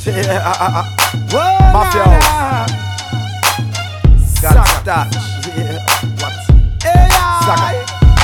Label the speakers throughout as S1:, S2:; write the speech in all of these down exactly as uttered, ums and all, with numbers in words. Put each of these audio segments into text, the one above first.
S1: Yeah, uh, uh, uh. Mafia house. Got starch. Yeah, what? Hey,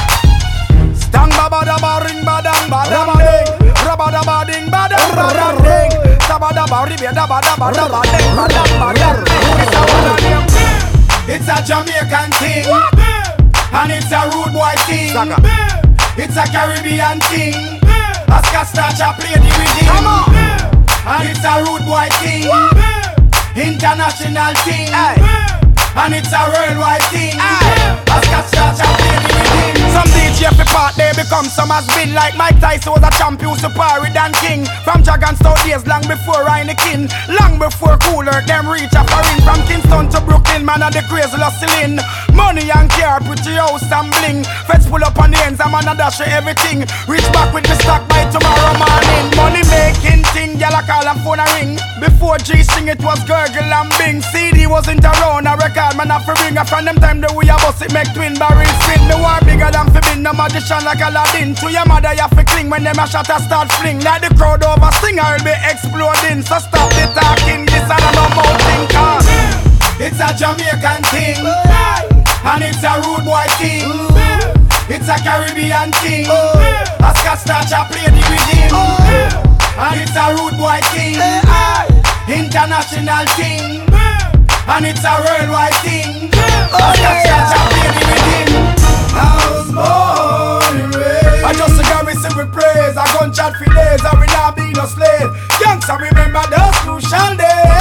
S1: Stang baba da ba ring ba dang ba dang ding. Raba da ba ding ba dang ba dang ding. Saba da ba ribe da ba da ba da ba ding ba dang ba dang ding.
S2: It's a Jamaican thing, and it's a rude boy thing.
S1: Saka.
S2: It's a Caribbean thing. Oscar Starch a play the rhythm.
S1: Come on.
S2: And it's a rude boy thing, international thing.
S1: Hey.
S2: And it's a worldwide thing.
S1: Aye.
S2: Oscar Starch a play the rhythm.
S1: Some D J fi part they become some has been like Mike Tyson was a champion superior than king. From Jaganstown days long before Heineken, long before Cooler them reach a foreign. From Kingston to Brooklyn, man of the crazy hustling. Money and car, pretty house and bling. Feds pull up on the ends, I'm on a dash of everything. Reach back with the stock by tomorrow morning. Money making thing, y'all call a phone a ring. Before G sing it was gurgle and bing. C D wasn't around, a record man have to ring. From them time the way I bust it make twin barrels spin. Me war bigger than fi bin, no magician like Aladdin. To your mother you have to cling when them a shot a start fling. Like the crowd over sing I'll be exploding. So stop the talking, this and no more thing. Cause
S2: it's a Jamaican thing, and it's a rude boy thing. It's a Caribbean thing. Oscar Starch a play the rhythm. And it's a rude boy thing, international thing. And it's a worldwide thing. Oscar Starch a play the rhythm. House born and raised. I just a garrison with praise. A gunshot for days, and we not be no slave. Gangsta remember those crucial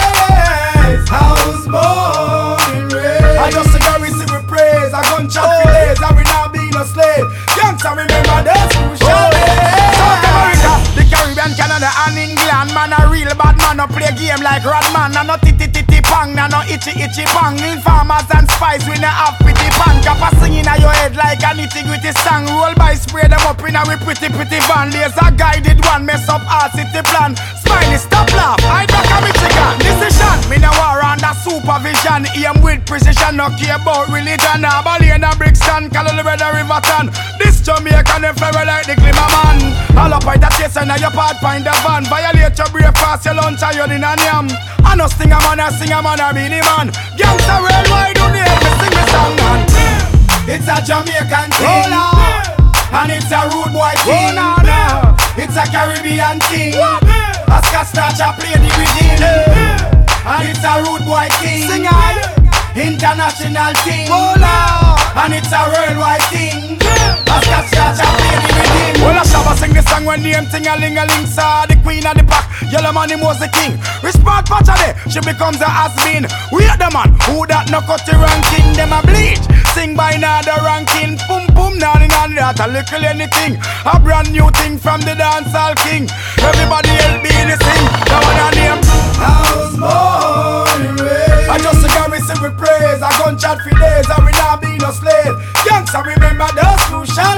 S2: days. House born and raised. I just a garrison with praise. A gunshot for days, and we not be no slave. Gangsta remember those crucial days.
S1: South America, the Caribbean, Canada and England. Man a real bad man, no play game like Rodman. And no titty titty pang, and no itchy itchy pang. Informers and spies, we no have pity pan. Kappa sing in your head like a nitty gritty song. Roll by, spray them up in a we pretty pretty van. There's a guided one, mess up our city plan. Smiley, stop laugh, I back a Michigan. Decision, me no war under supervision. Aim with precision, no care about religion. Abilene and Brixton, Colorado Riverton. This Jamaican, them fly like the glimmer man. All up by the chase and your part find the van. Violate your breakfast, your lunch and your dinner yam. I no sing a man, I sing a man, I be the man. Gangsta worldwide, don't hear me sing me song, man.
S2: It's a Jamaican thing,
S1: Oh, no.
S2: and it's a rude boy thing.
S1: Oh, no, no.
S2: It's a Caribbean thing. Oscar Starch a play the rhythm. And it's a rude boy thing.
S1: Sing I.
S2: International thing.
S1: Oh, no.
S2: And it's a worldwide thing. Oscar Starch a play the rhythm.
S1: Well, I shall sing this song when name ting a ling a ling. Saw the queen of the pack, yellow money was the king. Respect Pachade, she becomes a has-been. We are the man who that no cut the ranking. Them a bleach, sing by now the ranking. Boom boom, now and that a little anything. A brand new thing from the dancehall king. Everybody help me to sing. The one a name
S2: House born and raised.
S1: I just a garrison with praise. A gunshot for days, and we not be no slave. Gangsta remember those crucial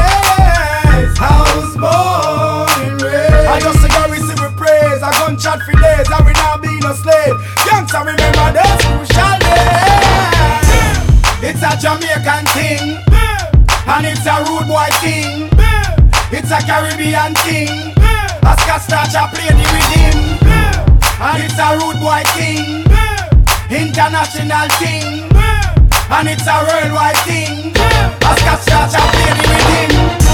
S1: days.
S2: House born and raised.
S1: I just a garrison with praise. A gunshot for days, and we not be no slave. Gangsta remember those crucial days.
S2: It's a Jamaican thing, and it's a rude boy thing. It's a Caribbean thing. Oscar Starch a play the rhythm. And it's a rude boy thing, international thing. And it's a worldwide thing. Oscar Starch a play the rhythm.